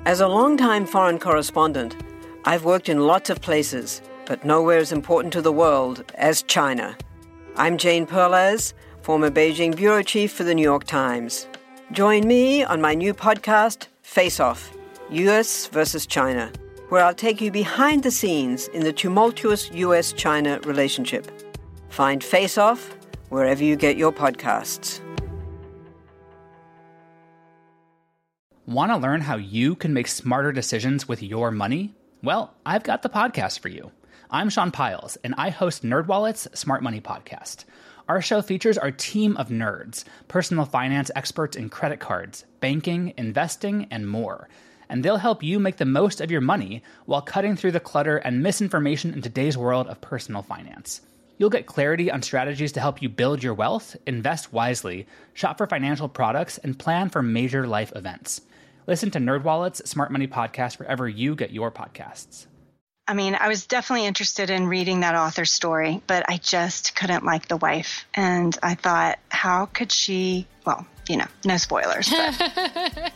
As a longtime foreign correspondent, I've worked in lots of places, but nowhere as important to the world as China. I'm Jane Perlez, former Beijing bureau chief for the New York Times. Join me on my new podcast, Face Off, U.S. versus China, where I'll take you behind the scenes in the tumultuous U.S.-China relationship. Find Face Off wherever you get your podcasts. Want to learn how you can make smarter decisions with your money? Well, I've got the podcast for you. I'm Sean Piles, and I host NerdWallet's Smart Money Podcast. Our show features our team of nerds, personal finance experts in credit cards, banking, investing, and more. And they'll help you make the most of your money while cutting through the clutter and misinformation in today's world of personal finance. You'll get clarity on strategies to help you build your wealth, invest wisely, shop for financial products, and plan for major life events. Listen to NerdWallet's Smart Money Podcast wherever you get your podcasts. I mean, I was definitely interested in reading that author's story, but I just couldn't like the wife. And I thought, how could she, well, no spoilers. But.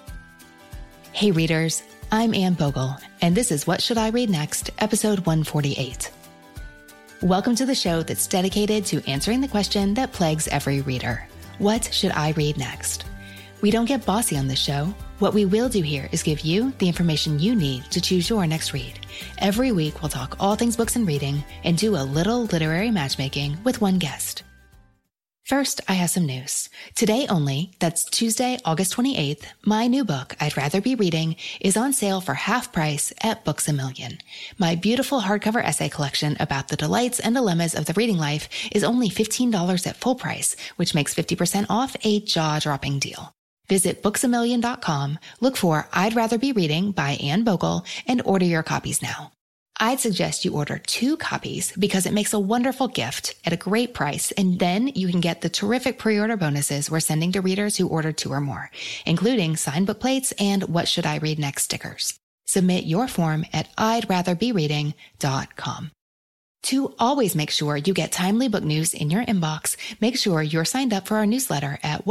Hey readers, I'm Anne Bogle, and this is What Should I Read Next, episode 148. Welcome to the show that's dedicated to answering the question that plagues every reader. What should I read next? We don't get bossy on this show. What we will do here is give you the information you need to choose your next read. Every week, we'll talk all things books and reading and do a little literary matchmaking with one guest. First, I have some news. Today only, that's Tuesday, August 28th, my new book, I'd Rather Be Reading, is on sale for half price at Books A Million. My beautiful hardcover essay collection about the delights and dilemmas of the reading life is only $15 at full price, which makes 50% off a jaw-dropping deal. Visit booksamillion.com, look for I'd Rather Be Reading by Anne Bogle, and order your copies now. I'd suggest you order 2 copies because it makes a wonderful gift at a great price, and then you can get the terrific pre-order bonuses we're sending to readers who order 2 or more, including signed book plates and What Should I Read Next stickers. Submit your form at I'dRatherBeReading.com. To always make sure you get timely book news in your inbox, make sure you're signed up for our newsletter at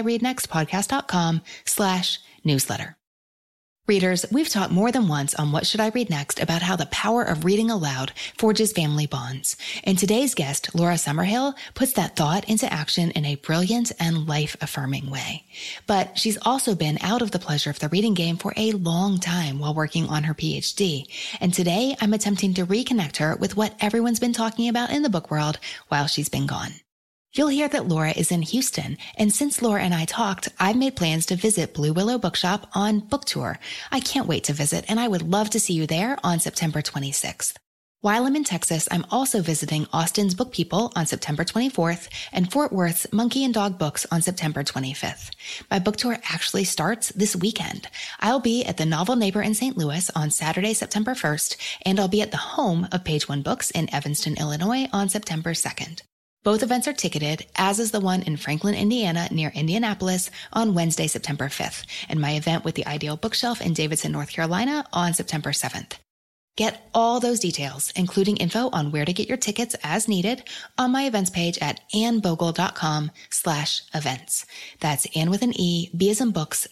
whatshouldireadnextpodcast.com/newsletter. Readers, we've talked more than once on What Should I Read Next about how the power of reading aloud forges family bonds. And today's guest, Laura Summerhill, puts that thought into action in a brilliant and life-affirming way. But she's also been out of the pleasure of the reading game for a long time while working on her PhD. And today, I'm attempting to reconnect her with what everyone's been talking about in the book world while she's been gone. You'll hear that Laura is in Houston, and since Laura and I talked, I've made plans to visit Blue Willow Bookshop on book tour. I can't wait to visit, and I would love to see you there on September 26th. While I'm in Texas, I'm also visiting Austin's Book People on September 24th and Fort Worth's Monkey and Dog Books on September 25th. My book tour actually starts this weekend. I'll be at the Novel Neighbor in St. Louis on Saturday, September 1st, and I'll be at the home of Page One Books in Evanston, Illinois on September 2nd. Both events are ticketed, as is the one in Franklin, Indiana, near Indianapolis on Wednesday, September 5th, and my event with the Ideal Bookshelf in Davidson, North Carolina on September 7th. Get all those details, including info on where to get your tickets as needed, on my events page at annbogle.com/events. That's Anne with an E, B as in books,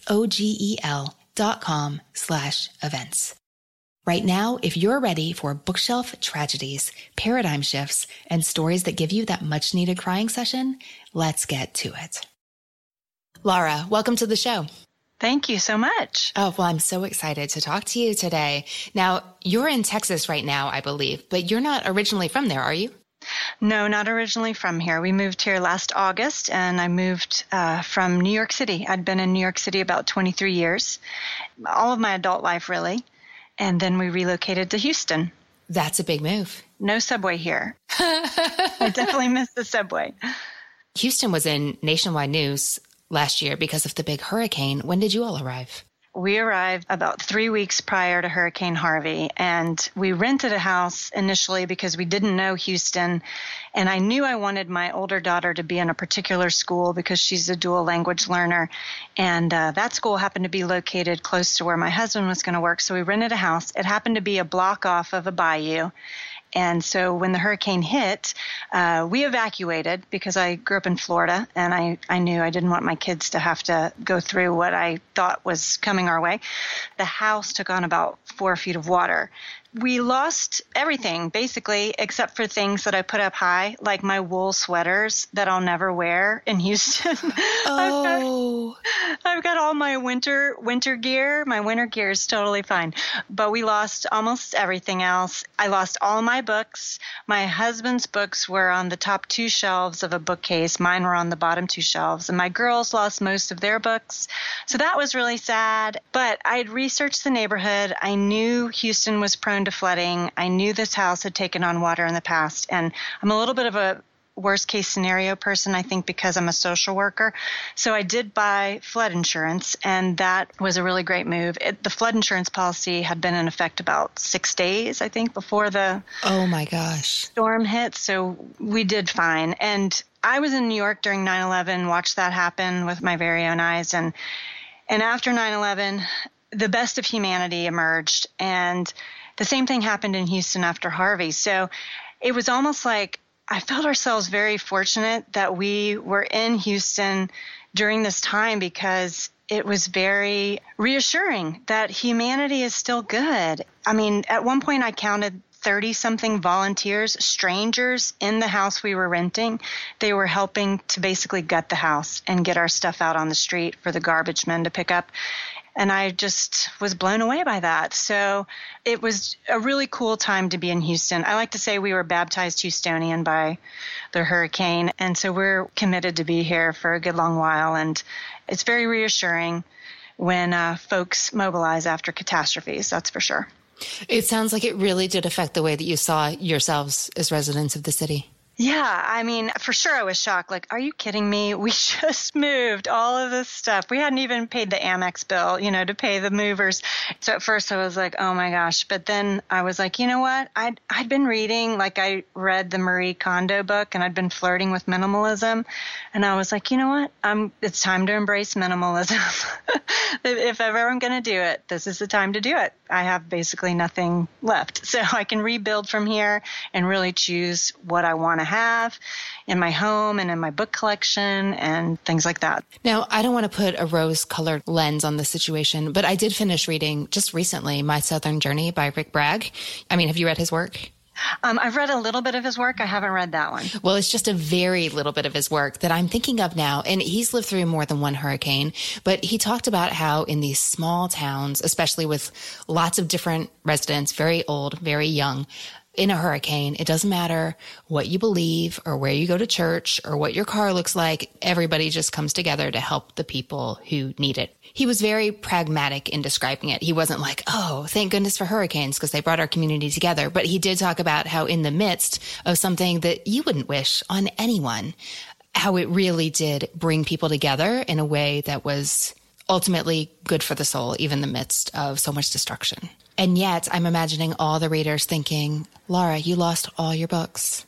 OGEL.com/events. Right now, if you're ready for bookshelf tragedies, paradigm shifts, and stories that give you that much-needed crying session, let's get to it. Laura, welcome to the show. Thank you so much. Oh, well, I'm so excited to talk to you today. Now, you're in Texas right now, I believe, but you're not originally from there, are you? No, not originally from here. We moved here last August, and I moved from New York City. I'd been in New York City about 23 years, all of my adult life, really. And then we relocated to Houston. That's a big move. No subway here. I definitely missed the subway. Houston was in nationwide news last year because of the big hurricane. When did you all arrive? We arrived about 3 weeks prior to Hurricane Harvey, and we rented a house initially because we didn't know Houston, and I knew I wanted my older daughter to be in a particular school because she's a dual language learner, and that school happened to be located close to where my husband was going to work, so we rented a house. It happened to be a block off of a bayou, And so when the hurricane hit, we evacuated because I grew up in Florida, and I knew I didn't want my kids to have to go through what I thought was coming our way. The house took on about 4 feet of water. We lost everything, basically, except for things that I put up high, like my wool sweaters that I'll never wear in Houston. Oh. I've got all my winter gear. My winter gear is totally fine. But we lost almost everything else. I lost all my books. My husband's books were on the top 2 shelves of a bookcase. Mine were on the bottom 2 shelves. And my girls lost most of their books. So that was really sad. But I'd researched the neighborhood. I knew Houston was prone to flooding. I knew this house had taken on water in the past. And I'm a little bit of a worst case scenario person, I think, because I'm a social worker. So I did buy flood insurance, and that was a really great move. The flood insurance policy had been in effect about 6 days, I think, before the Oh my gosh. storm hit. So we did fine. And I was in New York during 9/11, watched that happen with my very own eyes. And after 9/11, the best of humanity emerged. And the same thing happened in Houston after Harvey. So it was almost like I felt ourselves very fortunate that we were in Houston during this time, because it was very reassuring that humanity is still good. I mean, at one point I counted 30-something volunteers, strangers in the house we were renting. They were helping to basically gut the house and get our stuff out on the street for the garbage men to pick up. And I just was blown away by that. So it was a really cool time to be in Houston. I like to say we were baptized Houstonian by the hurricane. And so we're committed to be here for a good long while. And it's very reassuring when folks mobilize after catastrophes, that's for sure. It sounds like it really did affect the way that you saw yourselves as residents of the city. Yeah, I mean, for sure I was shocked. Like, are you kidding me? We just moved all of this stuff. We hadn't even paid the Amex bill, to pay the movers. So at first I was like, oh my gosh. But then I was like, you know what? I'd been reading, like I read the Marie Kondo book, and I'd been flirting with minimalism. And I was like, you know what? It's time to embrace minimalism. If ever I'm going to do it, this is the time to do it. I have basically nothing left. So I can rebuild from here and really choose what I want to have in my home and in my book collection and things like that. Now, I don't want to put a rose-colored lens on the situation, but I did finish reading just recently My Southern Journey by Rick Bragg. I mean, have you read his work? I've read a little bit of his work. I haven't read that one. Well, it's just a very little bit of his work that I'm thinking of now. And he's lived through more than one hurricane, but he talked about how in these small towns, especially with lots of different residents, very old, very young, in a hurricane, it doesn't matter what you believe or where you go to church or what your car looks like. Everybody just comes together to help the people who need it. He was very pragmatic in describing it. He wasn't like, oh, thank goodness for hurricanes because they brought our community together. But he did talk about how in the midst of something that you wouldn't wish on anyone, how it really did bring people together in a way that was ultimately good for the soul, even in the midst of so much destruction. And yet I'm imagining all the readers thinking, Laura, you lost all your books.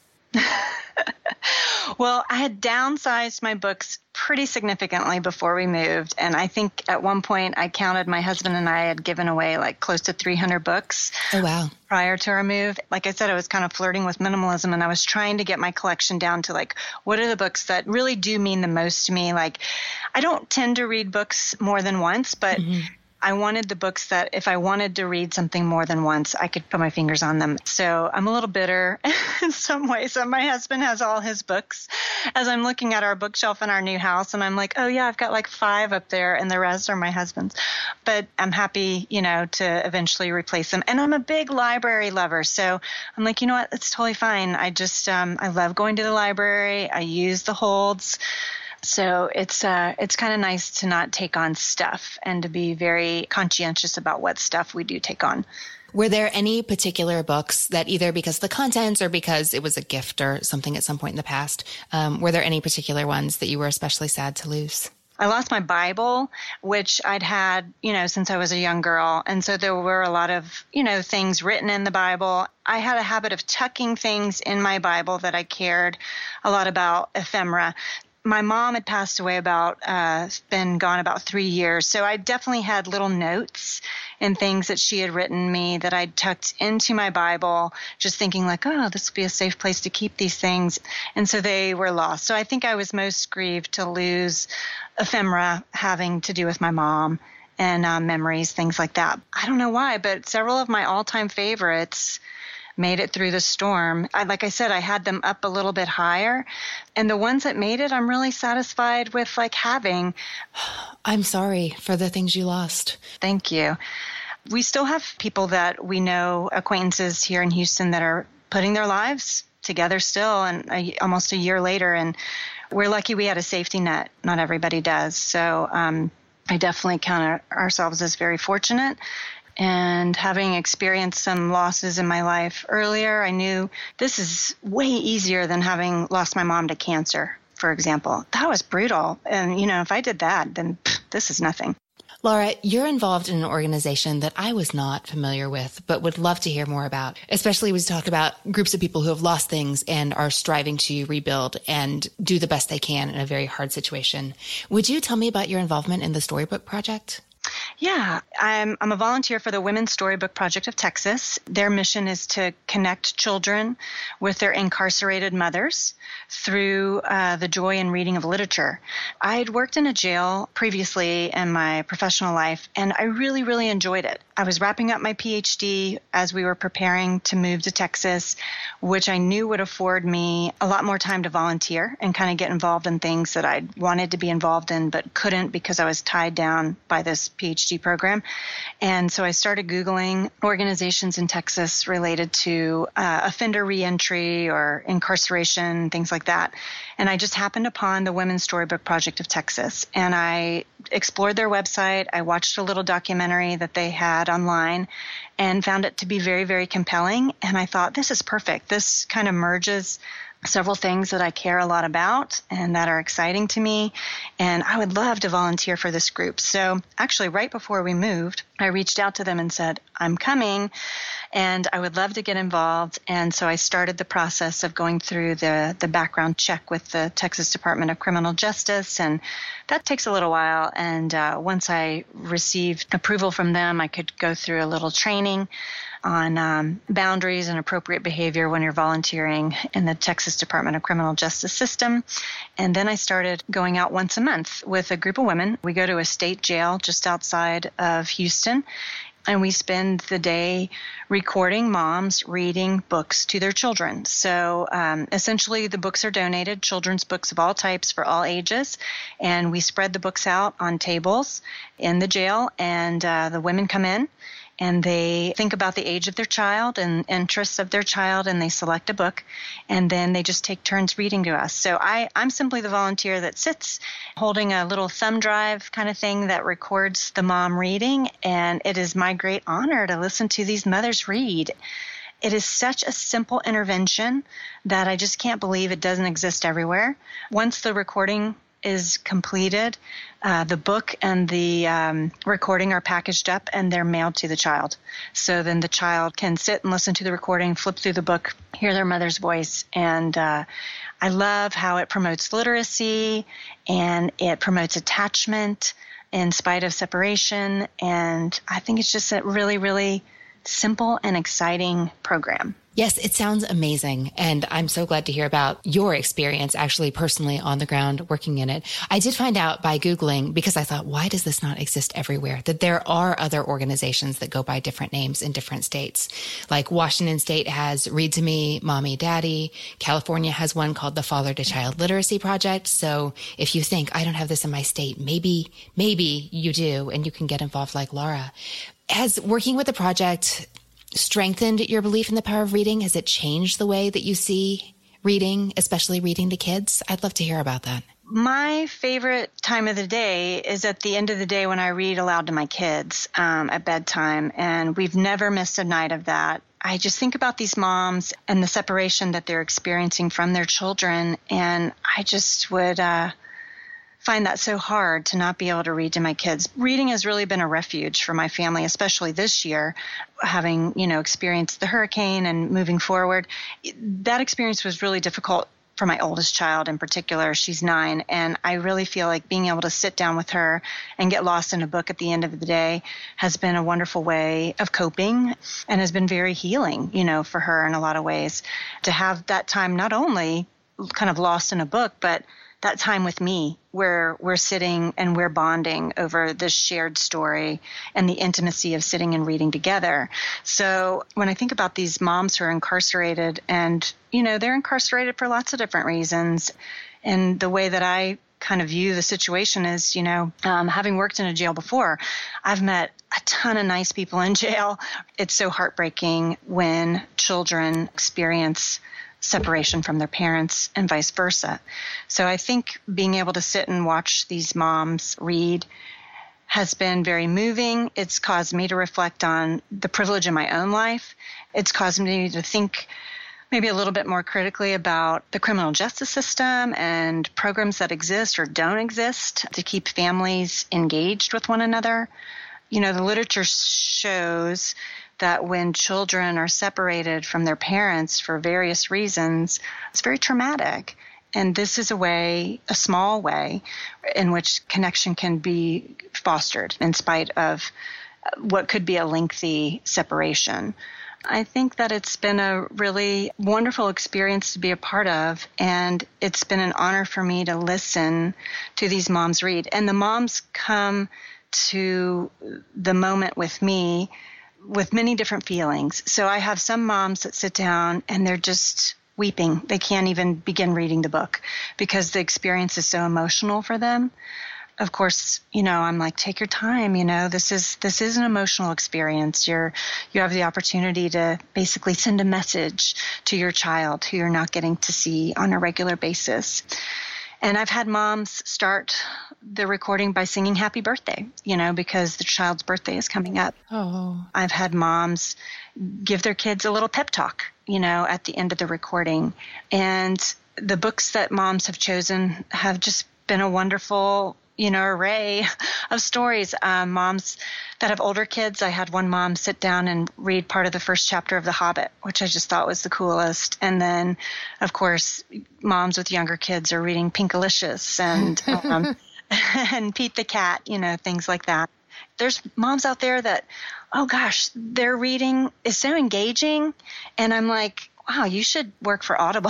Well, I had downsized my books pretty significantly before we moved. And I think at one point I counted my husband and I had given away like close to 300 books. Oh, wow. Prior to our move. Like I said, I was kind of flirting with minimalism, and I was trying to get my collection down to like, what are the books that really do mean the most to me? Like, I don't tend to read books more than once, but I wanted the books that if I wanted to read something more than once, I could put my fingers on them. So I'm a little bitter in some ways. So my husband has all his books as I'm looking at our bookshelf in our new house. And I'm like, oh, yeah, I've got like 5 up there and the rest are my husband's. But I'm happy, to eventually replace them. And I'm a big library lover. So I'm like, you know what? It's totally fine. I just I love going to the library. I use the holds. So it's kind of nice to not take on stuff and to be very conscientious about what stuff we do take on. Were there any particular books that either because of the contents or because it was a gift or something at some point in the past, were there any particular ones that you were especially sad to lose? I lost my Bible, which I'd had, since I was a young girl. And so there were a lot of, things written in the Bible. I had a habit of tucking things in my Bible that I cared a lot about, ephemera. My mom had passed away been gone about 3 years. So I definitely had little notes and things that she had written me that I'd tucked into my Bible, just thinking like, oh, this would be a safe place to keep these things. And so they were lost. So I think I was most grieved to lose ephemera having to do with my mom and memories, things like that. I don't know why, but several of my all-time favorites made it through the storm. Like I said, I had them up a little bit higher. And the ones that made it, I'm really satisfied with like having. I'm sorry for the things you lost. Thank you. We still have people that we know, acquaintances here in Houston, that are putting their lives together still, and almost a year later. And we're lucky we had a safety net. Not everybody does. So I definitely count ourselves as very fortunate. And having experienced some losses in my life earlier, I knew this is way easier than having lost my mom to cancer, for example. That was brutal. And, if I did that, then this is nothing. Laura, you're involved in an organization that I was not familiar with, but would love to hear more about, especially when we talk about groups of people who have lost things and are striving to rebuild and do the best they can in a very hard situation. Would you tell me about your involvement in the Storybook Project? Yeah, I'm a volunteer for the Women's Storybook Project of Texas. Their mission is to connect children with their incarcerated mothers through the joy and reading of literature. I had worked in a jail previously in my professional life, and I really, really enjoyed it. I was wrapping up my PhD as we were preparing to move to Texas, which I knew would afford me a lot more time to volunteer and kind of get involved in things that I wanted to be involved in but couldn't because I was tied down by this PhD program. And so I started Googling organizations in Texas related to offender reentry or incarceration, things like that. And I just happened upon the Women's Storybook Project of Texas. And I explored their website. I watched a little documentary that they had online and found it to be very, very compelling. And I thought, this is perfect. This kind of merges several things that I care a lot about and that are exciting to me. And I would love to volunteer for this group. So actually, right before we moved, I reached out to them and said, I'm coming and I would love to get involved. And so I started the process of going through the background check with the Texas Department of Criminal Justice. And that takes a little while. And once I received approval from them, I could go through a little training on boundaries and appropriate behavior when you're volunteering in the Texas Department of Criminal Justice system. And then I started going out once a month with a group of women. We go to a state jail just outside of Houston, and we spend the day recording moms reading books to their children. So essentially the books are donated, children's books of all types for all ages, and we spread the books out on tables in the jail, and the women come in and they think about the age of their child and interests of their child, and they select a book, and then they just take turns reading to us. So I'm simply the volunteer that sits holding a little thumb drive kind of thing that records the mom reading, and it is my great honor to listen to these mothers read. It is such a simple intervention that I just can't believe it doesn't exist everywhere. Once the recording is completed, the book and the recording are packaged up and they're mailed to the child. So then the child can sit and listen to the recording, flip through the book, hear their mother's voice. And I love how it promotes literacy and it promotes attachment in spite of separation. And I think it's just a really, really simple and exciting program. Yes, it sounds amazing. And I'm so glad to hear about your experience actually personally on the ground working in it. I did find out by Googling, because I thought, why does this not exist everywhere? That there are other organizations that go by different names in different states. Like Washington State has Read to Me, Mommy, Daddy. California has one called the Father to Child Literacy Project. So if you think, I don't have this in my state, maybe you do, and you can get involved like Laura. Has working with the project strengthened your belief in the power of reading? Has it changed the way that you see reading, especially reading to kids? I'd love to hear about that. My favorite time of the day is at the end of the day when I read aloud to my kids at bedtime, and we've never missed a night of that. I just think about these moms and the separation that they're experiencing from their children, and I just would find that so hard to not be able to read to my kids. Reading has really been a refuge for my family, especially this year, having, experienced the hurricane and moving forward. That experience was really difficult for my oldest child in particular. She's 9. And I really feel like being able to sit down with her and get lost in a book at the end of the day has been a wonderful way of coping and has been very healing, for her in a lot of ways. To have that time not only kind of lost in a book, but that time with me where we're sitting and we're bonding over this shared story and the intimacy of sitting and reading together. So when I think about these moms who are incarcerated and, they're incarcerated for lots of different reasons. And the way that I kind of view the situation is, having worked in a jail before, I've met a ton of nice people in jail. It's so heartbreaking when children experience separation from their parents and vice versa. So I think being able to sit and watch these moms read has been very moving. It's caused me to reflect on the privilege in my own life. It's caused me to think maybe a little bit more critically about the criminal justice system and programs that exist or don't exist to keep families engaged with one another. The literature shows that when children are separated from their parents for various reasons, it's very traumatic. And this is a small way, in which connection can be fostered in spite of what could be a lengthy separation. I think that it's been a really wonderful experience to be a part of, and it's been an honor for me to listen to these moms read. And the moms come to the moment with me with many different feelings. So I have some moms that sit down and they're just weeping. They can't even begin reading the book because the experience is so emotional for them. Of course, I'm like, take your time. This is an emotional experience. You have the opportunity to basically send a message to your child who you're not getting to see on a regular basis. And I've had moms start the recording by singing happy birthday, because the child's birthday is coming up. Oh. I've had moms give their kids a little pep talk, at the end of the recording. And the books that moms have chosen have just been a wonderful, array of stories. Moms that have older kids, I had one mom sit down and read part of the first chapter of The Hobbit, which I just thought was the coolest. And then, of course, moms with younger kids are reading Pinkalicious and and Pete the Cat, things like that. There's moms out there that, oh gosh, their reading is so engaging. And I'm like, wow, you should work for Audible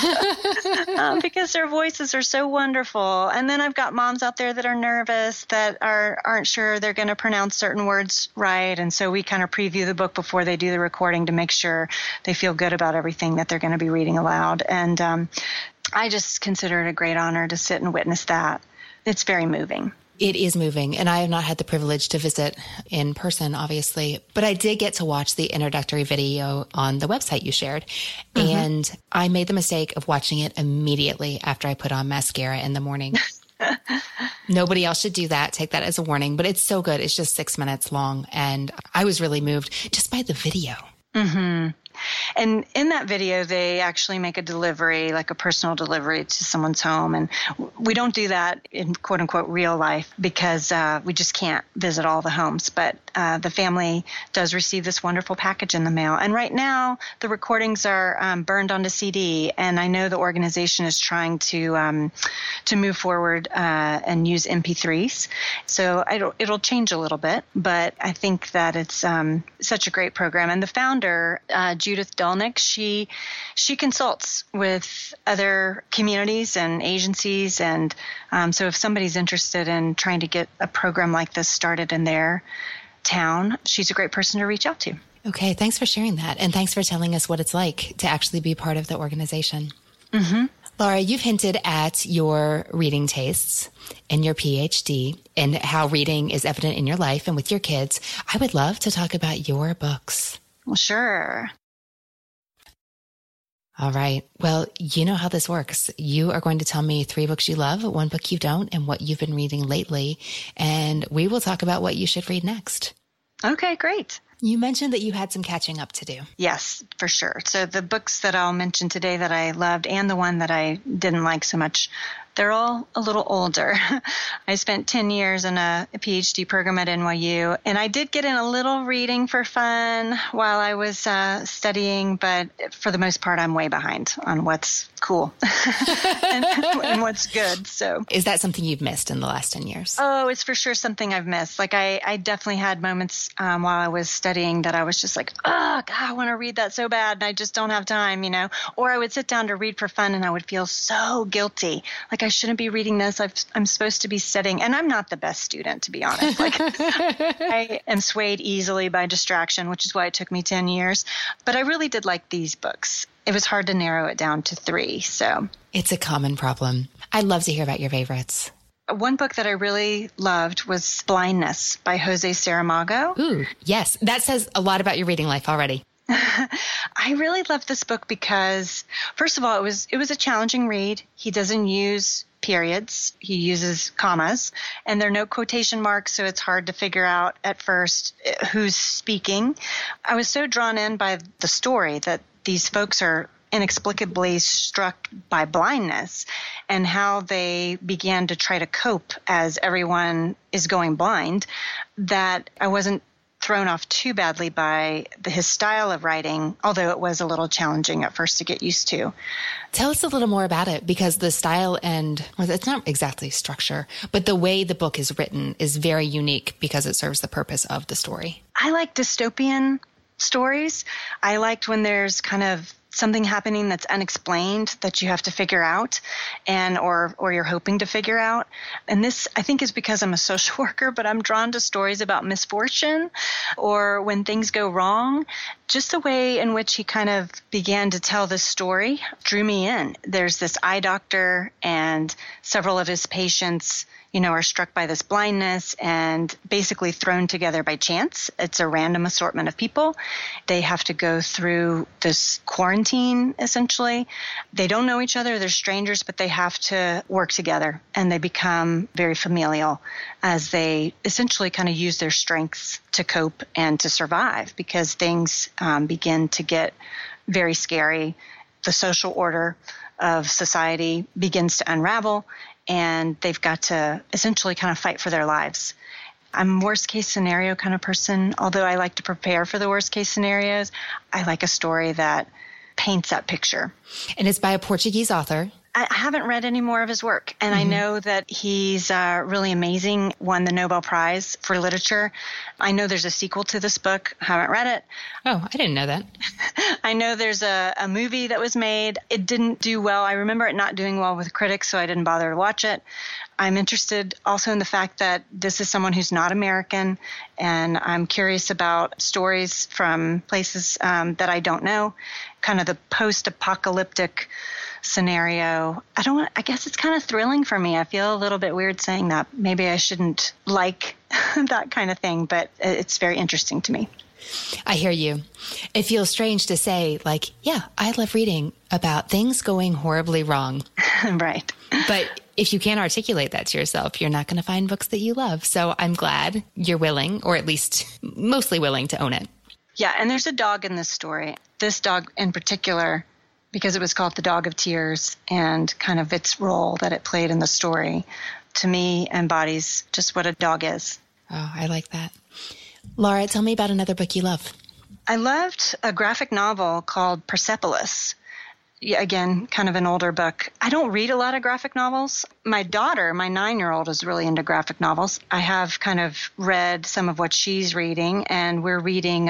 because their voices are so wonderful. And then I've got moms out there that are nervous, that aren't sure they're going to pronounce certain words right. And so we kind of preview the book before they do the recording to make sure they feel good about everything that they're going to be reading aloud. And I just consider it a great honor to sit and witness that. It's very moving. It is moving, and I have not had the privilege to visit in person, obviously, but I did get to watch the introductory video on the website you shared, and I made the mistake of watching it immediately after I put on mascara in the morning. Nobody else should do that. Take that as a warning, but it's so good. It's just 6 minutes long, and I was really moved just by the video. Mm-hmm. And in that video, they actually make a delivery, like a personal delivery to someone's home. And we don't do that in quote unquote real life because we just can't visit all the homes. But the family does receive this wonderful package in the mail. And right now, the recordings are burned onto CD. And I know the organization is trying to move forward and use MP3s. So it'll change a little bit. But I think that it's such a great program. And the founder, Judith Dolnick, she consults with other communities and agencies. And so if somebody's interested in trying to get a program like this started in their town, she's a great person to reach out to. Okay, thanks for sharing that. And thanks for telling us what it's like to actually be part of the organization. Mm-hmm. Laura, you've hinted at your reading tastes and your PhD and how reading is evident in your life and with your kids. I would love to talk about your books. Well, sure. All right. Well, you know how this works. You are going to tell me 3 books you love, 1 book you don't, and what you've been reading lately. And we will talk about what you should read next. Okay, great. You mentioned that you had some catching up to do. Yes, for sure. So the books that I'll mention today that I loved and the one that I didn't like so much, They're all a little older. I spent 10 years in a PhD program at NYU, and I did get in a little reading for fun while I was studying, but for the most part, I'm way behind on what's cool and what's good. So, is that something you've missed in the last 10 years? Oh, it's for sure something I've missed. Like I definitely had moments while I was studying that I was just like, oh, God, I want to read that so bad, and I just don't have time, Or I would sit down to read for fun, and I would feel so guilty. Like, I shouldn't be reading this. I'm supposed to be studying. And I'm not the best student, to be honest. Like, I am swayed easily by distraction, which is why it took me 10 years. But I really did like these books. It was hard to narrow it down to 3. So it's a common problem. I'd love to hear about your favorites. One book that I really loved was Blindness by Jose Saramago. Ooh, yes. That says a lot about your reading life already. I really loved this book because, first of all, it was a challenging read. He doesn't use periods. He uses commas, and there are no quotation marks, so it's hard to figure out at first who's speaking. I was so drawn in by the story that these folks are inexplicably struck by blindness and how they began to try to cope as everyone is going blind, that I wasn't thrown off too badly by his style of writing, although it was a little challenging at first to get used to. Tell us a little more about it, because the style it's not exactly structure, but the way the book is written is very unique because it serves the purpose of the story. I like dystopian stories. I liked when there's kind of something happening that's unexplained that you have to figure out or you're hoping to figure out. And this, I think, is because I'm a social worker, but I'm drawn to stories about misfortune or when things go wrong. Just the way in which he kind of began to tell this story drew me in. There's this eye doctor, and several of his patients are struck by this blindness and basically thrown together by chance. It's a random assortment of people. They have to go through this quarantine, essentially. They don't know each other. They're strangers, but they have to work together, and they become very familial as they essentially kind of use their strengths to cope and to survive, because things begin to get very scary. The social order of society begins to unravel, and they've got to essentially kind of fight for their lives. I'm a worst case scenario kind of person. Although I like to prepare for the worst case scenarios, I like a story that paints that picture. And it's by a Portuguese author. I haven't read any more of his work, and I know that he's really amazing, won the Nobel Prize for Literature. I know there's a sequel to this book. Haven't read it. Oh, I didn't know that. I know there's a movie that was made. It didn't do well. I remember it not doing well with critics, so I didn't bother to watch it. I'm interested also in the fact that this is someone who's not American, and I'm curious about stories from places that I don't know, kind of the post-apocalyptic scenario. I guess it's kind of thrilling for me. I feel a little bit weird saying that. Maybe I shouldn't like that kind of thing, but it's very interesting to me. I hear you. It feels strange to say, like, yeah, I love reading about things going horribly wrong. Right. But if you can't articulate that to yourself, you're not going to find books that you love. So I'm glad you're willing, or at least mostly willing, to own it. Yeah, and there's a dog in this story. This dog in particular, because it was called The Dog of Tears, and kind of its role that it played in the story, to me embodies just what a dog is. Oh, I like that. Laura, tell me about another book you love. I loved a graphic novel called Persepolis. Yeah, again, kind of an older book. I don't read a lot of graphic novels. My daughter, my 9-year-old, is really into graphic novels. I have kind of read some of what she's reading, and we're reading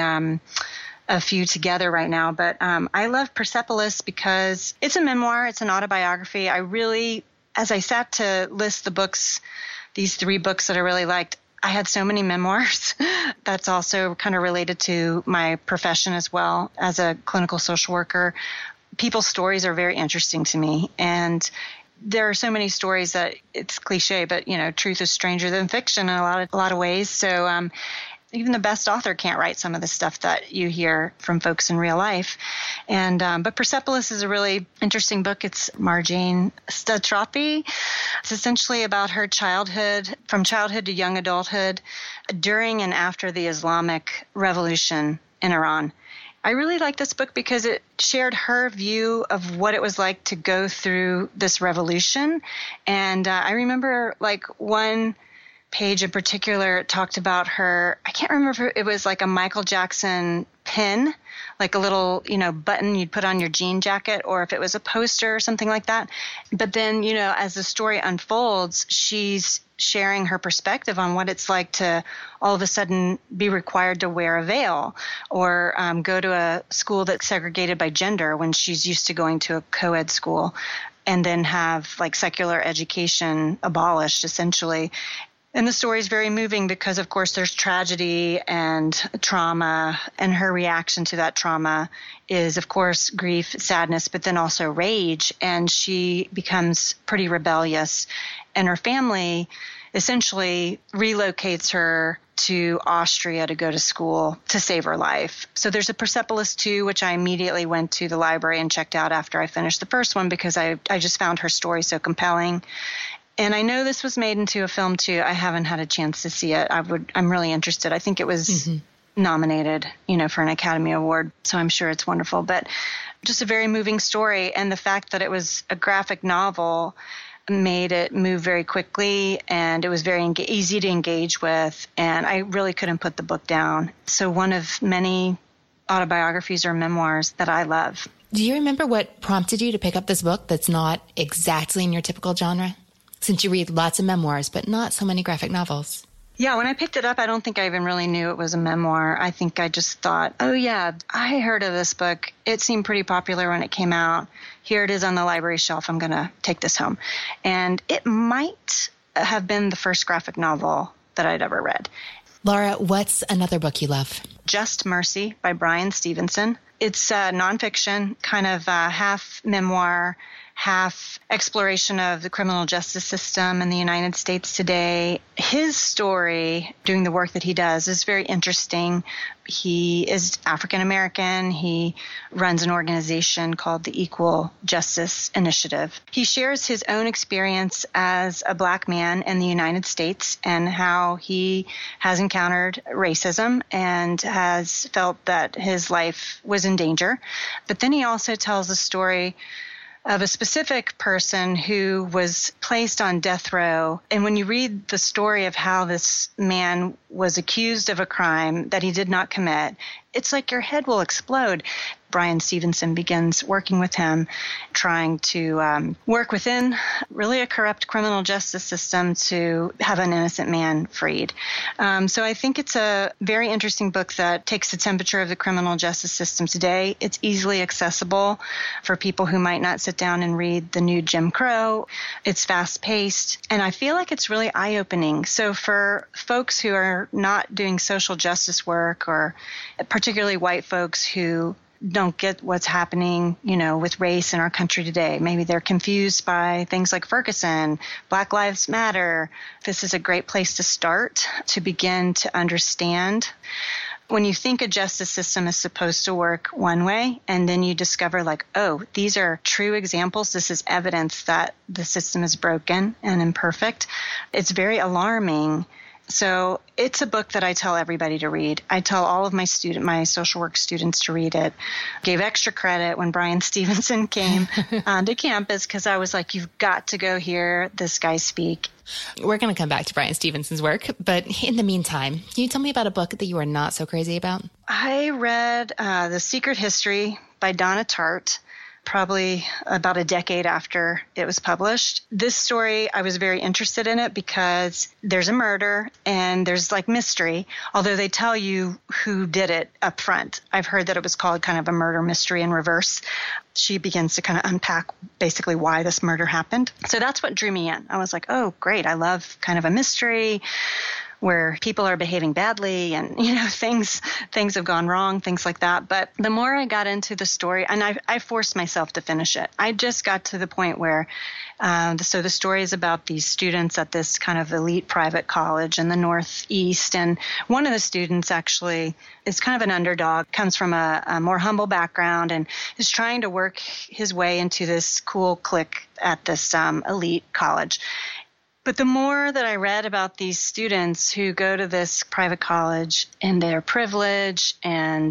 a few together right now. But I love Persepolis because it's a memoir. It's an autobiography. As I sat to list the books, these 3 books that I really liked, I had so many memoirs. That's also kind of related to my profession as well as a clinical social worker. People's stories are very interesting to me. And there are so many stories that it's cliche, but, truth is stranger than fiction in a lot of ways. So even the best author can't write some of the stuff that you hear from folks in real life. And but Persepolis is a really interesting book. It's Marjane Satrapi. It's essentially about her childhood, from childhood to young adulthood, during and after the Islamic Revolution in Iran. I really like this book because it shared her view of what it was like to go through this revolution. And I remember like one page in particular talked about her, I can't remember if it was like a Michael Jackson pin, like a little, button you'd put on your jean jacket, or if it was a poster or something like that. But then, as the story unfolds, she's sharing her perspective on what it's like to all of a sudden be required to wear a veil or go to a school that's segregated by gender when she's used to going to a co-ed school, and then have like secular education abolished essentially. And the story is very moving because, of course, there's tragedy and trauma, and her reaction to that trauma is, of course, grief, sadness, but then also rage. And she becomes pretty rebellious, and her family essentially relocates her to Austria to go to school to save her life. So there's a Persepolis 2, which I immediately went to the library and checked out after I finished the first one because I just found her story so compelling. And I know this was made into a film too. I haven't had a chance to see it. I'm really interested. I think it was nominated, for an Academy Award. So I'm sure it's wonderful. But just a very moving story. And the fact that it was a graphic novel made it move very quickly, and it was very easy to engage with. And I really couldn't put the book down. So one of many autobiographies or memoirs that I love. Do you remember what prompted you to pick up this book that's not exactly in your typical genre? Since you read lots of memoirs, but not so many graphic novels. Yeah, when I picked it up, I don't think I even really knew it was a memoir. I think I just thought, oh yeah, I heard of this book. It seemed pretty popular when it came out. Here it is on the library shelf. I'm going to take this home. And it might have been the first graphic novel that I'd ever read. Laura, what's another book you love? Just Mercy by Bryan Stevenson. It's nonfiction, kind of half memoir, half exploration of the criminal justice system in the United States today. His story, doing the work that he does, is very interesting. He is African American. He runs an organization called the Equal Justice Initiative. He shares his own experience as a Black man in the United States and how he has encountered racism and has felt that his life was in danger. But then he also tells a story of a specific person who was placed on death row. And when you read the story of how this man was accused of a crime that he did not commit, it's like your head will explode. Bryan Stevenson begins working with him, trying to work within really a corrupt criminal justice system to have an innocent man freed. So I think it's a very interesting book that takes the temperature of the criminal justice system today. It's easily accessible for people who might not sit down and read the new Jim Crow. It's fast-paced, and I feel like it's really eye-opening. So for folks who are not doing social justice work, or particularly white folks who don't get what's happening, with race in our country today. Maybe they're confused by things like Ferguson, Black Lives Matter. This is a great place to start to begin to understand. When you think a justice system is supposed to work one way, and then you discover these are true examples. This is evidence that the system is broken and imperfect. It's very alarming. So it's a book that I tell everybody to read. I tell all of my social work students to read it. Gave extra credit when Bryan Stevenson came onto campus because I was like, you've got to go hear this guy speak. We're going to come back to Bryan Stevenson's work, but in the meantime, can you tell me about a book that you are not so crazy about? I read The Secret History by Donna Tartt, probably about a decade after it was published. This story, I was very interested in it because there's a murder and there's mystery, although they tell you who did it up front. I've heard that it was called kind of a murder mystery in reverse. She begins to kind of unpack basically why this murder happened. So that's what drew me in. I was like, oh, great. I love kind of a mystery where people are behaving badly and, things have gone wrong, things like that. But the more I got into the story, and I forced myself to finish it, I just got to the point where, so the story is about these students at this kind of elite private college in the Northeast. And one of the students actually is kind of an underdog, comes from a more humble background and is trying to work his way into this cool clique at this elite college. But the more that I read about these students who go to this private college and their privilege and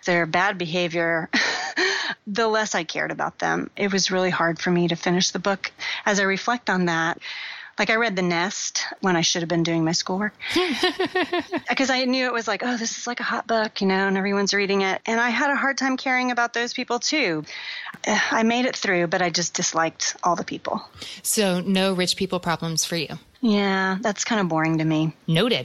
their bad behavior, the less I cared about them. It was really hard for me to finish the book. As I reflect on that, like I read The Nest when I should have been doing my schoolwork because I knew it was like, oh, this is like a hot book, and everyone's reading it. And I had a hard time caring about those people too. I made it through, but I just disliked all the people. So no rich people problems for you. Yeah, that's kind of boring to me. Noted.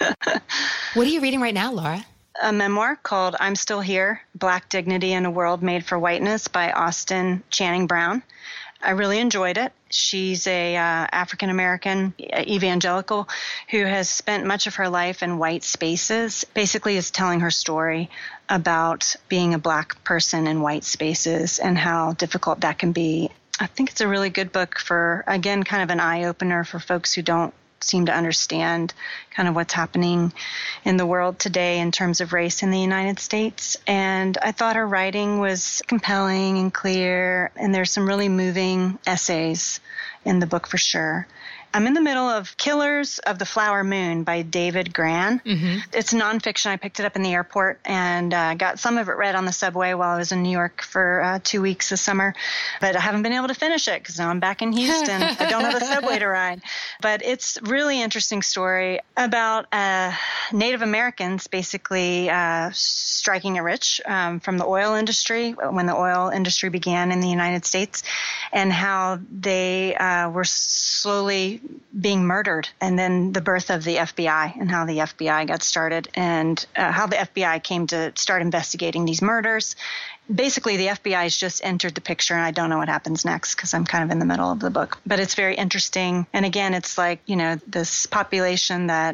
What are you reading right now, Laura? A memoir called I'm Still Here, Black Dignity in a World Made for Whiteness by Austin Channing Brown. I really enjoyed it. She's a African-American evangelical who has spent much of her life in white spaces, basically is telling her story about being a Black person in white spaces and how difficult that can be. I think it's a really good book for, again, kind of an eye-opener for folks who don't seem to understand kind of what's happening in the world today in terms of race in the United States. And I thought her writing was compelling and clear, and there's some really moving essays in the book for sure. I'm in the middle of Killers of the Flower Moon by David Grann. Mm-hmm. It's nonfiction. I picked it up in the airport and got some of it read on the subway while I was in New York for 2 weeks this summer. But I haven't been able to finish it because now I'm back in Houston. I don't have a subway to ride. But it's a really interesting story about Native Americans basically striking it rich from the oil industry when the oil industry began in the United States, and how they were slowly being murdered, and then the birth of the FBI and how the FBI got started, and how the FBI came to start investigating these murders. Basically, the FBI has just entered the picture, and I don't know what happens next because I'm kind of in the middle of the book. But it's very interesting. And again, it's like, this population that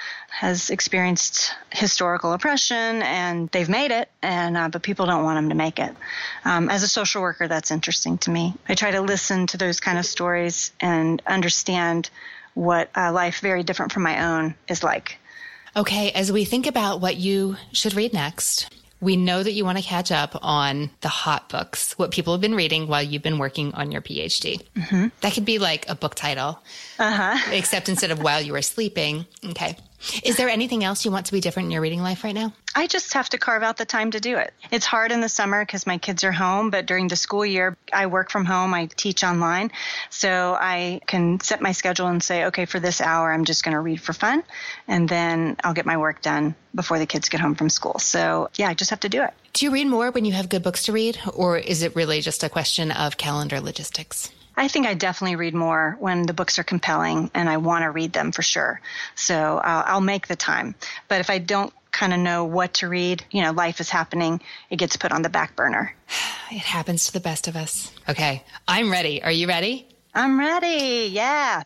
has experienced historical oppression, and they've made it, and but people don't want them to make it. As a social worker, that's interesting to me. I try to listen to those kind of stories and understand what a life very different from my own is like. Okay, as we think about what you should read next, we know that you want to catch up on the hot books, what people have been reading while you've been working on your PhD. Mm-hmm. That could be like a book title, except instead of while you were sleeping. Okay. Is there anything else you want to be different in your reading life right now? I just have to carve out the time to do it. It's hard in the summer because my kids are home, but during the school year, I work from home. I teach online. So I can set my schedule and say, okay, for this hour, I'm just going to read for fun. And then I'll get my work done before the kids get home from school. So yeah, I just have to do it. Do you read more when you have good books to read, or is it really just a question of calendar logistics? I think I definitely read more when the books are compelling and I want to read them for sure. So I'll make the time. But if I don't kind of know what to read, life is happening, it gets put on the back burner. It happens to the best of us. Okay, I'm ready. Are you ready? I'm ready. Yeah.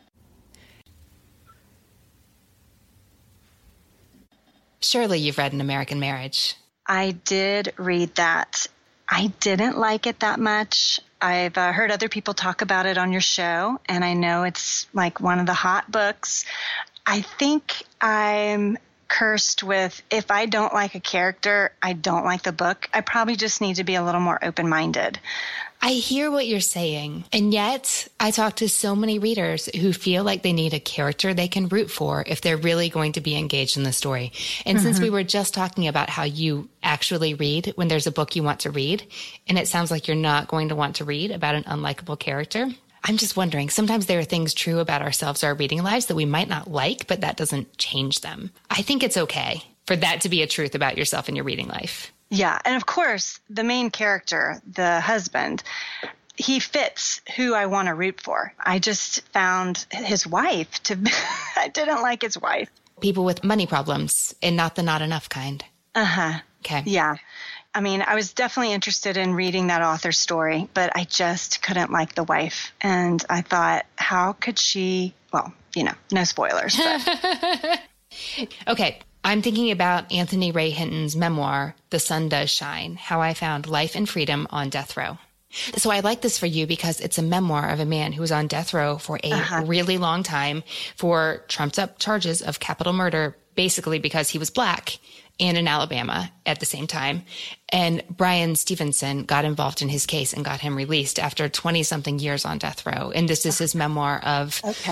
Surely you've read An American Marriage. I did read that. I didn't like it that much. I've heard other people talk about it on your show, and I know it's like one of the hot books. I think I'm cursed with, if I don't like a character, I don't like the book. I probably just need to be a little more open-minded. I hear what you're saying, and yet I talk to so many readers who feel like they need a character they can root for if they're really going to be engaged in the story. And since we were just talking about how you actually read when there's a book you want to read, and it sounds like you're not going to want to read about an unlikable character, I'm just wondering, sometimes there are things true about ourselves, our reading lives that we might not like, but that doesn't change them. I think it's okay for that to be a truth about yourself in your reading life. Yeah. And of course, the main character, the husband, he fits who I want to root for. I just found his wife I didn't like his wife. People with money problems and not the not enough kind. Uh-huh. Okay. Yeah. I mean, I was definitely interested in reading that author's story, but I just couldn't like the wife. And I thought, how could she, no spoilers. But. Okay. I'm thinking about Anthony Ray Hinton's memoir, The Sun Does Shine, How I Found Life and Freedom on Death Row. So I like this for you because it's a memoir of a man who was on death row for a really long time for trumped up charges of capital murder, basically because he was Black and in Alabama at the same time. And Brian Stevenson got involved in his case and got him released after 20-something years on death row. And this is his memoir of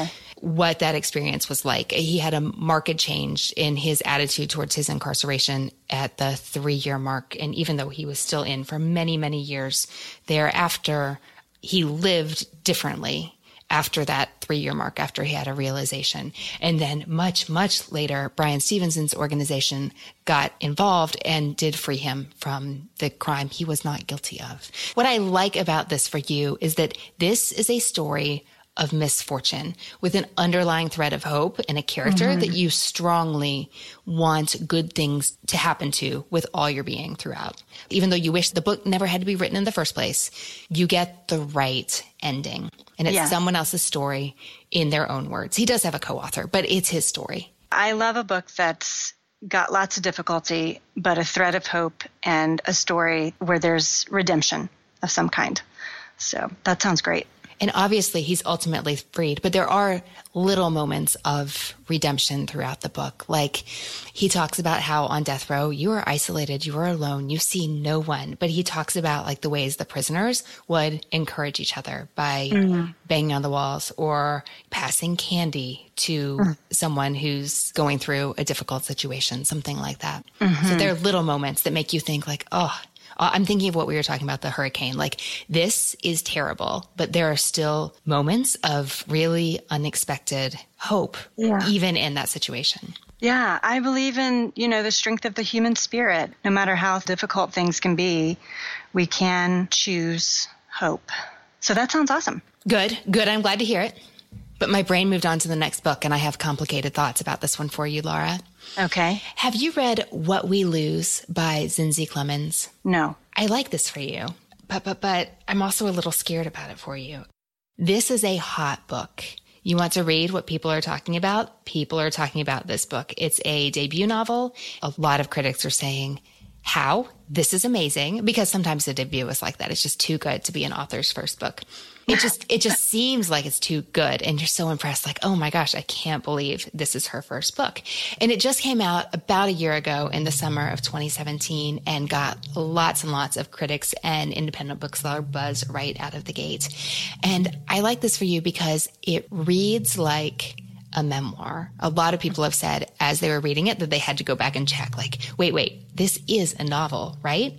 what that experience was like. He had a marked change in his attitude towards his incarceration at the 3-year mark. And even though he was still in for many, many years thereafter, he lived differently after that 3-year mark, after he had a realization. And then much, much later, Brian Stevenson's organization got involved and did free him from the crime he was not guilty of. What I like about this for you is that this is a story of misfortune with an underlying thread of hope and a character that you strongly want good things to happen to with all your being throughout. Even though you wish the book never had to be written in the first place, you get the right ending. And it's someone else's story in their own words. He does have a co-author, but it's his story. I love a book that's got lots of difficulty, but a thread of hope and a story where there's redemption of some kind. So that sounds great. And obviously he's ultimately freed, but there are little moments of redemption throughout the book. Like he talks about how on death row, you are isolated, you are alone, you see no one. But he talks about like the ways the prisoners would encourage each other by banging on the walls or passing candy to someone who's going through a difficult situation, something like that. So there are little moments that make you think like, oh, I'm thinking of what we were talking about, the hurricane. Like, this is terrible, but there are still moments of really unexpected hope, even in that situation. Yeah, I believe in, the strength of the human spirit. No matter how difficult things can be, we can choose hope. So that sounds awesome. Good. I'm glad to hear it. But my brain moved on to the next book, and I have complicated thoughts about this one for you, Laura. Okay. Have you read What We Lose by Zinzi Clemens? No. I like this for you, but I'm also a little scared about it for you. This is a hot book. You want to read what people are talking about? People are talking about this book. It's a debut novel. A lot of critics are saying, how? This is amazing. Because sometimes the debut is like that. It's just too good to be an author's first book. It just seems like it's too good. And you're so impressed, like, oh my gosh, I can't believe this is her first book. And it just came out about a year ago in the summer of 2017 and got lots and lots of critics and independent bookseller buzz right out of the gate. And I like this for you because it reads like a memoir. A lot of people have said as they were reading it that they had to go back and check, like, wait, this is a novel, right?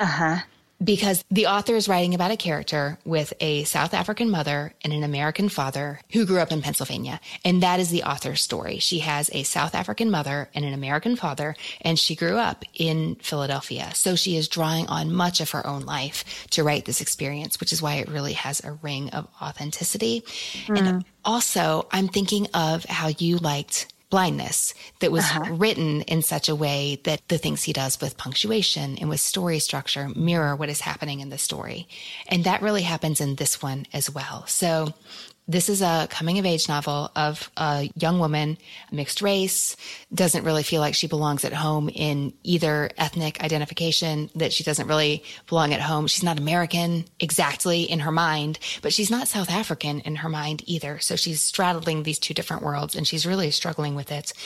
Because the author is writing about a character with a South African mother and an American father who grew up in Pennsylvania. And that is the author's story. She has a South African mother and an American father, and she grew up in Philadelphia. So she is drawing on much of her own life to write this experience, which is why it really has a ring of authenticity. And also, I'm thinking of how you liked Blindness, that was written in such a way that the things he does with punctuation and with story structure mirror what is happening in the story. And that really happens in this one as well. So this is a coming-of-age novel of a young woman, mixed race, doesn't really feel like she belongs at home in either ethnic identification, that she doesn't really belong at home. She's not American exactly in her mind, but she's not South African in her mind either. So she's straddling these two different worlds, and she's really struggling with it.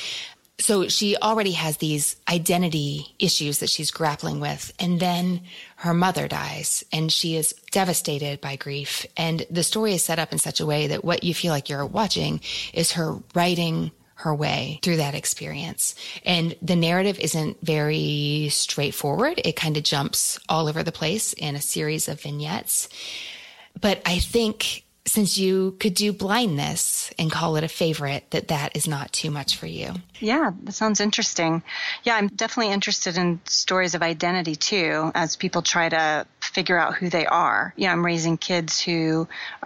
So she already has these identity issues that she's grappling with. And then her mother dies and she is devastated by grief. And the story is set up in such a way that what you feel like you're watching is her writing her way through that experience. And the narrative isn't very straightforward. It kind of jumps all over the place in a series of vignettes. But I think since you could do Blindness and call it a favorite, that is not too much for you. Yeah, that sounds interesting. Yeah, I'm definitely interested in stories of identity too, as people try to figure out who they are. I'm raising kids who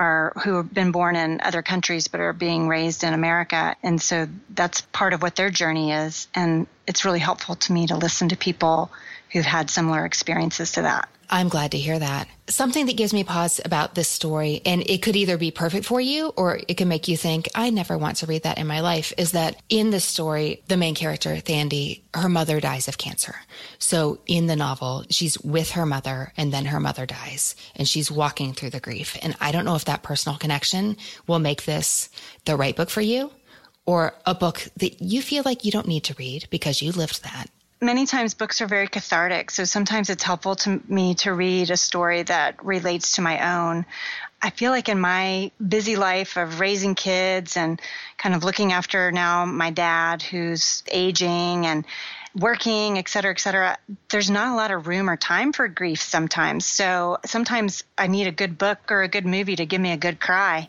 have been born in other countries but are being raised in America, and so that's part of what their journey is. And it's really helpful to me to listen to people who've had similar experiences to that. I'm glad to hear that. Something that gives me pause about this story, and it could either be perfect for you or it can make you think, I never want to read that in my life, is that in this story, the main character, Thandi, her mother dies of cancer. So in the novel, she's with her mother and then her mother dies and she's walking through the grief. And I don't know if that personal connection will make this the right book for you or a book that you feel like you don't need to read because you lived that. Many times books are very cathartic, so sometimes it's helpful to me to read a story that relates to my own. I feel like in my busy life of raising kids and kind of looking after now my dad who's aging and working, et cetera, there's not a lot of room or time for grief sometimes. So sometimes I need a good book or a good movie to give me a good cry,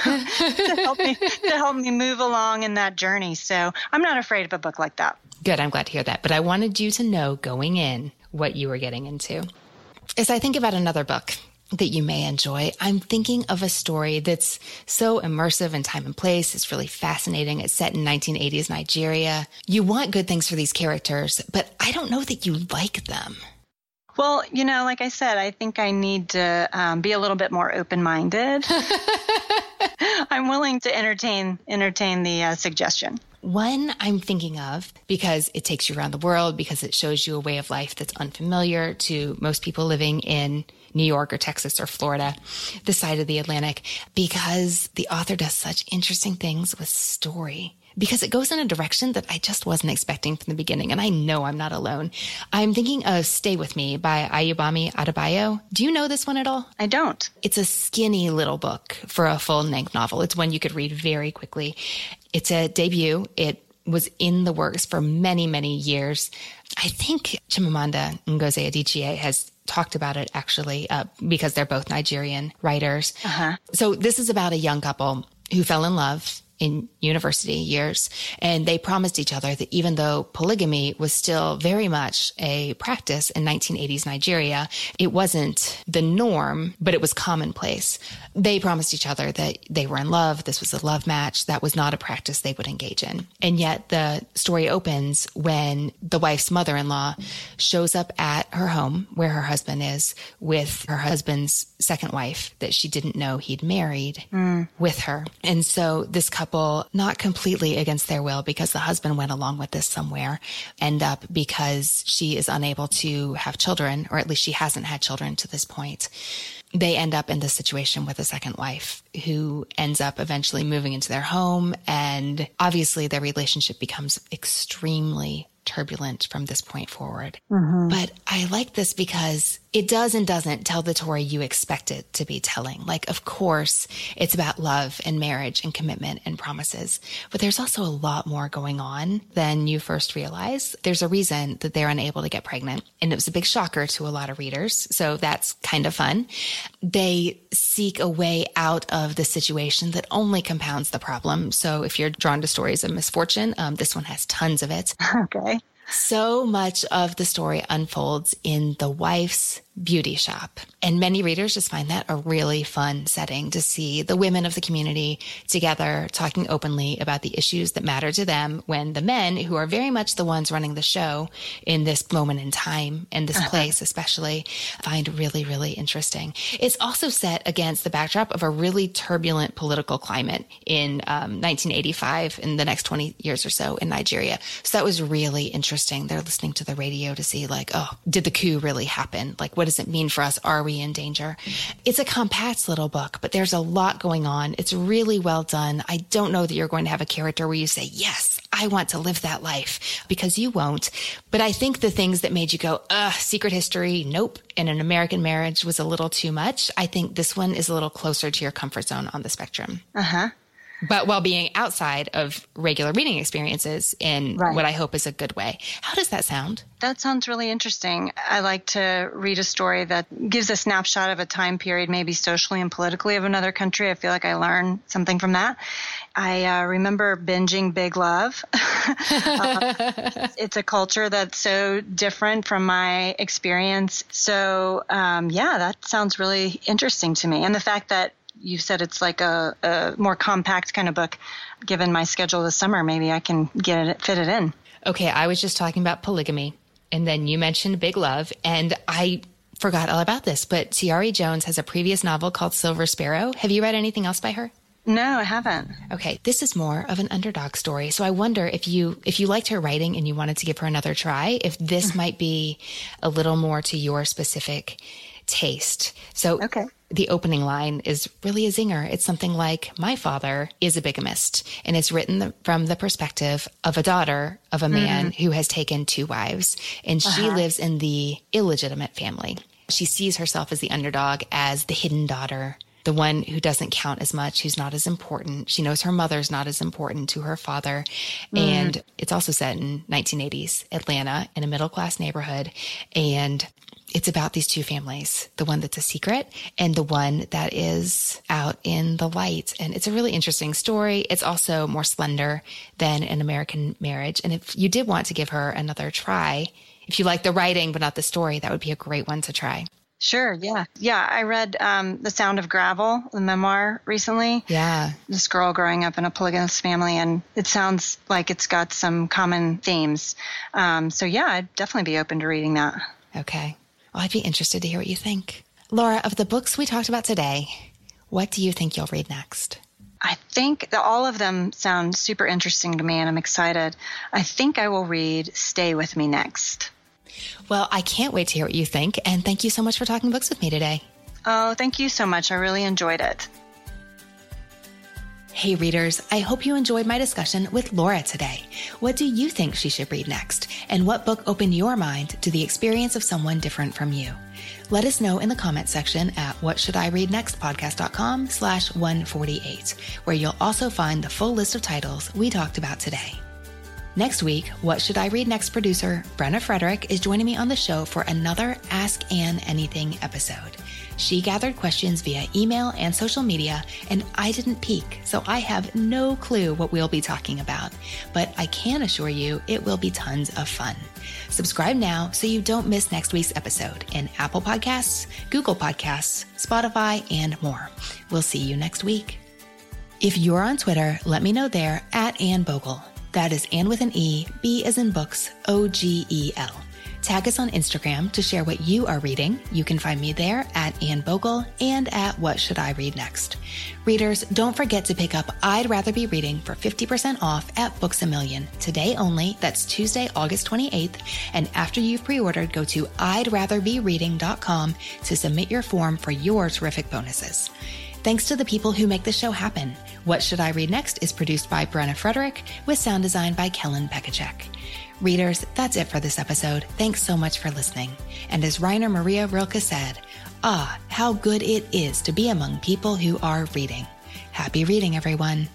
to help me move along in that journey. So I'm not afraid of a book like that. Good. I'm glad to hear that. But I wanted you to know going in what you were getting into. As I think about another book that you may enjoy, I'm thinking of a story that's so immersive in time and place. It's really fascinating. It's set in 1980s Nigeria. You want good things for these characters, but I don't know that you like them. Well, like I said, I think I need to be a little bit more open-minded. I'm willing to entertain the suggestion. One I'm thinking of because it takes you around the world, because it shows you a way of life that's unfamiliar to most people living in New York or Texas or Florida, this side of the Atlantic, because the author does such interesting things with story. Because it goes in a direction that I just wasn't expecting from the beginning. And I know I'm not alone. I'm thinking of Stay With Me by Ayobami Adebayo. Do you know this one at all? I don't. It's a skinny little book for a full-length novel. It's one you could read very quickly. It's a debut. It was in the works for many, many years. I think Chimamanda Ngozi Adichie has talked about it actually because they're both Nigerian writers. Uh-huh. So this is about a young couple who fell in love in university years. And they promised each other that even though polygamy was still very much a practice in 1980s Nigeria, it wasn't the norm, but it was commonplace. They promised each other that they were in love. This was a love match. That was not a practice they would engage in. And yet the story opens when the wife's mother-in-law shows up at her home where her husband is with her husband's second wife that she didn't know he'd married with her. And so this couple, not completely against their will because the husband went along with this somewhere, end up because she is unable to have children, or at least she hasn't had children to this point. They end up in this situation with a second wife who ends up eventually moving into their home. And obviously their relationship becomes extremely turbulent from this point forward. Mm-hmm. But I like this because it does and doesn't tell the story you expect it to be telling. Like, of course, it's about love and marriage and commitment and promises, but there's also a lot more going on than you first realize. There's a reason that they're unable to get pregnant, and it was a big shocker to a lot of readers, so that's kind of fun. They seek a way out of the situation that only compounds the problem. So if you're drawn to stories of misfortune, this one has tons of it. Okay. So much of the story unfolds in the wife's beauty shop. And many readers just find that a really fun setting to see the women of the community together talking openly about the issues that matter to them when the men, who are very much the ones running the show in this moment in time and this place especially, find really, really interesting. It's also set against the backdrop of a really turbulent political climate in 1985 in the next 20 years or so in Nigeria. So that was really interesting. They're listening to the radio to see like, oh, did the coup really happen? Like, what does it mean for us? Are we in danger? It's a compact little book, but there's a lot going on. It's really well done. I don't know that you're going to have a character where you say, yes, I want to live that life, because you won't. But I think the things that made you go, secret history, nope, and An American Marriage was a little too much. I think this one is a little closer to your comfort zone on the spectrum. Uh-huh. But while being outside of regular reading experiences in what I hope is a good way. How does that sound? That sounds really interesting. I like to read a story that gives a snapshot of a time period, maybe socially and politically, of another country. I feel like I learn something from that. I remember binging Big Love. It's a culture that's so different from my experience. So, that sounds really interesting to me. And the fact that you said it's like a more compact kind of book. Given my schedule this summer, maybe I can fit it in. Okay, I was just talking about polygamy, and then you mentioned Big Love, and I forgot all about this, but Tiare Jones has a previous novel called Silver Sparrow. Have you read anything else by her? No, I haven't. Okay, this is more of an underdog story. So I wonder if you liked her writing and you wanted to give her another try, if this might be a little more to your specific taste. So the opening line is really a zinger. It's something like, my father is a bigamist, and it's written from the perspective of a daughter of a man who has taken 2 wives, and she lives in the illegitimate family. She sees herself as the underdog, as the hidden daughter, the one who doesn't count as much, who's not as important. She knows her mother's not as important to her father. And it's also set in 1980s Atlanta in a middle-class neighborhood. And it's about these two families, the one that's a secret and the one that is out in the light. And it's a really interesting story. It's also more slender than An American Marriage. And if you did want to give her another try, if you like the writing but not the story, that would be a great one to try. Sure, yeah. Yeah, I read The Sound of Gravel, the memoir, recently. Yeah. This girl growing up in a polygamous family, and it sounds like it's got some common themes. So yeah, I'd definitely be open to reading that. Okay. Well, I'd be interested to hear what you think. Laura, of the books we talked about today, what do you think you'll read next? I think that all of them sound super interesting to me, and I'm excited. I think I will read Stay With Me next. Well, I can't wait to hear what you think, and thank you so much for talking books with me today. Oh, thank you so much. I really enjoyed it. Hey readers, I hope you enjoyed my discussion with Laura today. What do you think she should read next? And what book opened your mind to the experience of someone different from you? Let us know in the comment section at whatshouldireadnextpodcast.com/148, where you'll also find the full list of titles we talked about today. Next week, What Should I Read Next producer Brenna Frederick is joining me on the show for another Ask Anne Anything episode. She gathered questions via email and social media, and I didn't peek, so I have no clue what we'll be talking about. But I can assure you it will be tons of fun. Subscribe now so you don't miss next week's episode in Apple Podcasts, Google Podcasts, Spotify, and more. We'll see you next week. If you're on Twitter, let me know there at Anne Bogle. That is Anne with an E, B as in books, OGEL. Tag us on Instagram to share what you are reading. You can find me there at Anne Bogle and at What Should I Read Next. Readers, don't forget to pick up I'd Rather Be Reading for 50% off at Books A Million. Today only, that's Tuesday, August 28th. And after you've pre-ordered, go to I'dRatherBeReading.com to submit your form for your terrific bonuses. Thanks to the people who make the show happen. What Should I Read Next is produced by Brenna Frederick with sound design by Kellen Pekacek. Readers, that's it for this episode. Thanks so much for listening. And as Rainer Maria Rilke said, how good it is to be among people who are reading. Happy reading, everyone.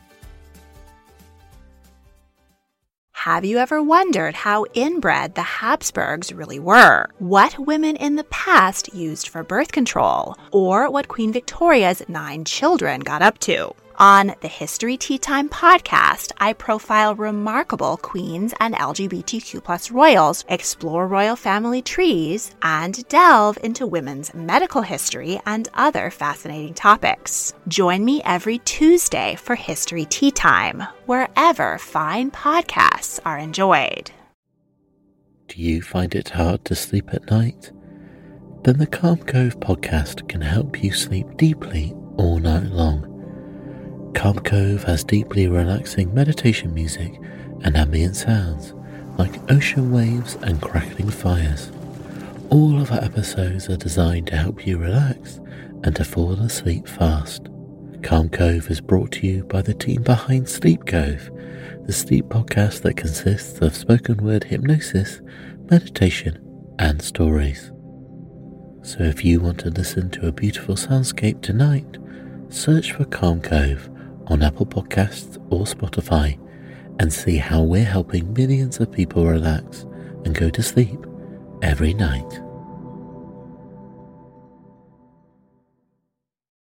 Have you ever wondered how inbred the Habsburgs really were? What women in the past used for birth control? Or what Queen Victoria's 9 children got up to? On the History Tea Time podcast, I profile remarkable queens and LGBTQ+ royals, explore royal family trees, and delve into women's medical history and other fascinating topics. Join me every Tuesday for History Tea Time, wherever fine podcasts are enjoyed. Do you find it hard to sleep at night? Then the Calm Cove podcast can help you sleep deeply all night long. Calm Cove has deeply relaxing meditation music and ambient sounds like ocean waves and crackling fires. All of our episodes are designed to help you relax and to fall asleep fast. Calm Cove is brought to you by the team behind Sleep Cove, the sleep podcast that consists of spoken word hypnosis, meditation, and stories. So if you want to listen to a beautiful soundscape tonight, search for Calm Cove on Apple Podcasts or Spotify and see how we're helping millions of people relax and go to sleep every night.